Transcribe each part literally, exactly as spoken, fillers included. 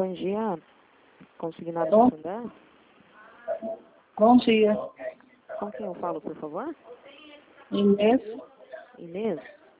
Bom dia, consignado Bom, Santander. bom dia. Com quem eu falo, por favor? Inês? Inês?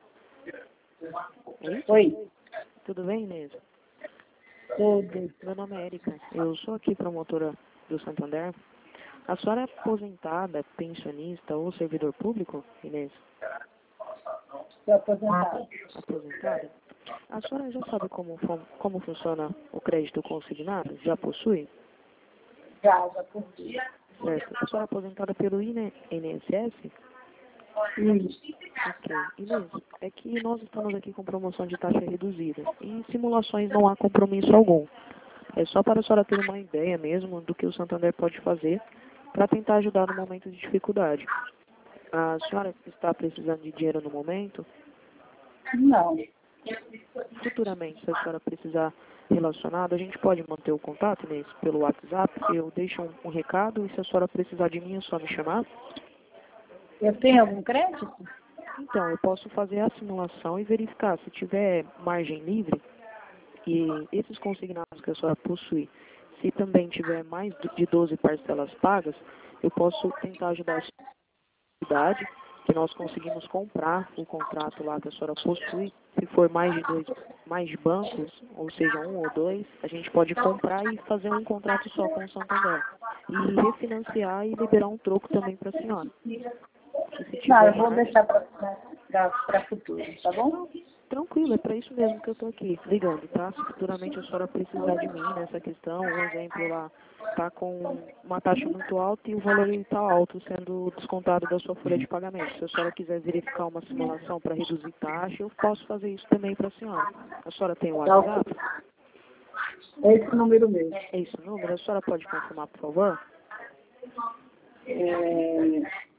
É isso? Oi. Tudo bem, Inês? Tudo. Meu nome é Érica. Eu sou aqui promotora do Santander. A senhora é aposentada, pensionista ou servidor público, Inês? Estou aposentada. Aposentada? A senhora já sabe como, fun- como funciona o crédito consignado? Já possui? Já, já por dia. Certo. A senhora é aposentada pelo I N S S? Isso. Ok. Inês, é que nós estamos aqui com promoção de taxa reduzida e simulações não há compromisso algum. É só para a senhora ter uma ideia mesmo do que o Santander pode fazer para tentar ajudar no momento de dificuldade. A senhora está precisando de dinheiro no momento? Não. Futuramente, se a senhora precisar relacionado, a gente pode manter o contato, Inês, pelo WhatsApp. Eu deixo um, um recado e se a senhora precisar de mim, é só me chamar. Eu tenho algum crédito? Então, eu posso fazer a simulação e verificar se tiver margem livre e esses consignados que a senhora possui, se também tiver mais de doze parcelas pagas, eu posso tentar ajudar a cidade, que nós conseguimos comprar o contrato lá que a senhora possui. Se for mais de dois, mais bancos, ou seja, um ou dois, a gente pode comprar e fazer um contrato só com o Santander. E refinanciar e liberar um troco também para a senhora. E se Não, tiver eu vou margem, deixar para futuro, tá bom? tranquilo, é para isso mesmo que eu estou aqui ligando, tá? Se futuramente a senhora precisar de mim nessa questão, um exemplo lá, tá com uma taxa muito alta e o valor está alto, sendo descontado da sua folha de pagamento. Se a senhora quiser verificar uma simulação para reduzir taxa, eu posso fazer isso também para a senhora. A senhora tem o Tá ok. WhatsApp? É esse o número mesmo. É esse o número? A senhora pode confirmar, por favor? É,